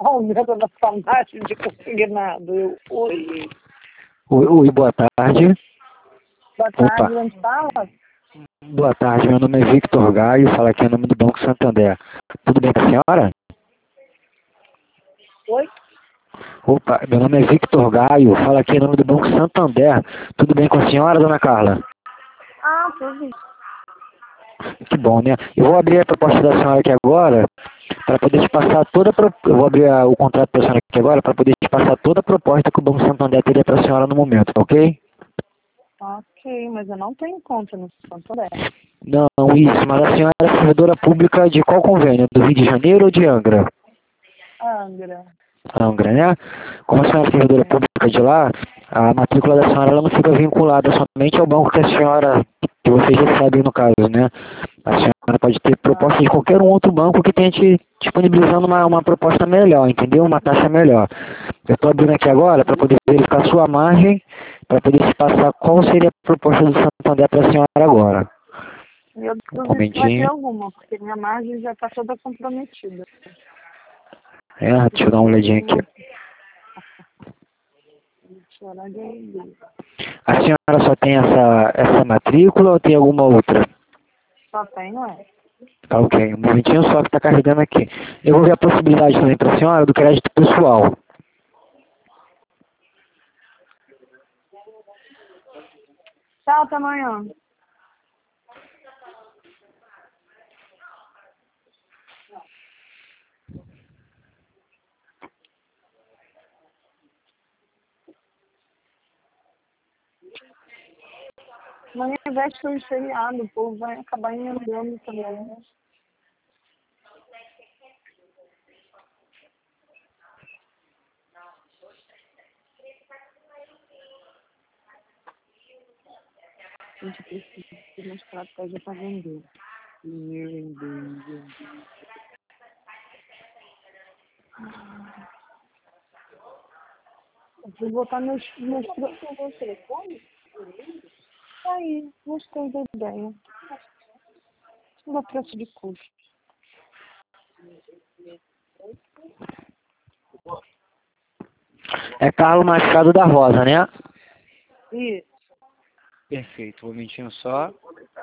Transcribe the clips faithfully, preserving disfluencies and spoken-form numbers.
Aumenta da saudade de consignado. Eu, oi. Oi, oi, boa tarde. Boa Opa. tarde, onde fala? Boa tarde, meu nome é Victor Gaio, falo aqui em nome do Banco Santander. Tudo bem com a senhora? Oi? Opa, meu nome é Victor Gaio, falo aqui em nome do Banco Santander. Tudo bem com a senhora, dona Carla? Ah, tudo bem. Que bom, né? Eu vou abrir a proposta da senhora aqui agora, para poder te passar toda a pro... Eu vou abrir a- o contrato da senhora aqui agora, para poder te passar toda a proposta que o Banco Santander teria para a senhora no momento, tá ok? Ok, mas eu não tenho conta no Santander. Não, isso, mas a senhora é servidora pública de qual convênio? Do Rio de Janeiro ou de Angra? Angra. Angra, né? Como a senhora é servidora pública de lá, a matrícula da senhora ela não fica vinculada somente ao banco que a senhora, que vocês recebem no caso, né? A senhora pode ter proposta de qualquer um outro banco que tenha te disponibilizando uma, uma proposta melhor, entendeu? Uma taxa melhor. Eu estou abrindo aqui agora para poder verificar a sua margem, para poder te passar qual seria a proposta do Santander para a senhora agora. Eu Um duvido que vai ter momentinho. alguma, porque minha margem já está toda comprometida. É, deixa eu dar uma olhadinha aqui. Chorar de alegria. A senhora só tem essa, essa matrícula ou tem alguma outra? Só tenho essa. Tá ok, um momentinho só que está carregando aqui. Eu vou ver a possibilidade também para a senhora do crédito pessoal. Tchau, até amanhã. Amanhã é véspera de feriado, o povo vai acabar emendando também. A gente precisa ter uma estratégia para vender. Vender, vender. Eu vou botar meus, meus produtos no telefone? Aí, gostei da ideia. No preço de custo. É Carlos Machado da Rosa, né? E Perfeito, um momentinho só.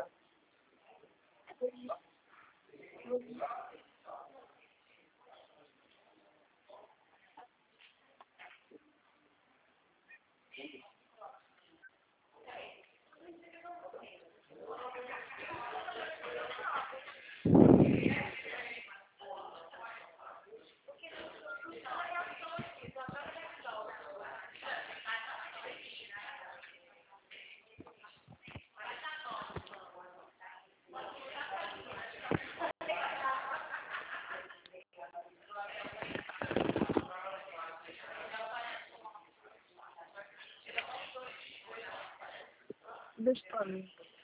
deixa pra mim.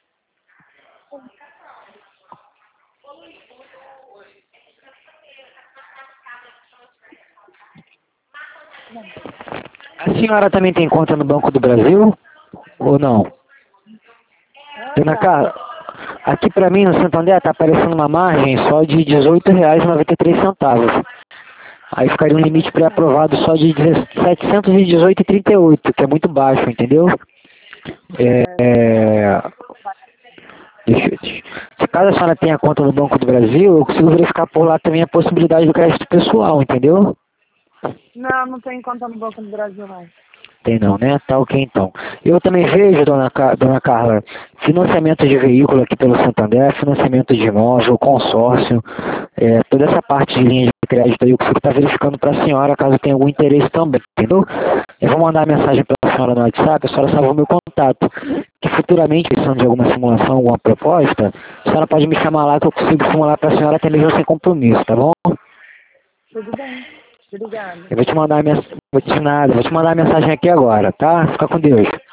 A senhora também tem conta no Banco do Brasil? Ou não? Dona Carla, aqui para mim no Santander está aparecendo uma margem só de dezoito reais e noventa e três centavos. Aí ficaria um limite pré-aprovado só de setecentos e dezoito reais e trinta e oito centavos, que é muito baixo, entendeu? É, é, deixa, deixa, se caso a senhora tenha conta no Banco do Brasil, eu consigo verificar por lá também a possibilidade do crédito pessoal, entendeu? Não, não tem conta no Banco do Brasil, não. Tem não, né? Tá ok então. Eu também vejo, dona, Ca... dona Carla, financiamento de veículo aqui pelo Santander, financiamento de imóvel, consórcio, é, toda essa parte de linha de crédito aí, eu consigo estar verificando para a senhora, caso tenha algum interesse também, entendeu? Eu vou mandar a mensagem para a senhora no WhatsApp, a senhora salva o meu contato, que futuramente, precisando de alguma simulação, alguma proposta, a senhora pode me chamar lá que eu consigo simular para a senhora até mesmo sem compromisso, tá bom? Tudo bem. Obrigada. Eu vou te mandar a mens... vou te nada, vou te mandar a mensagem aqui agora, tá? Fica com Deus.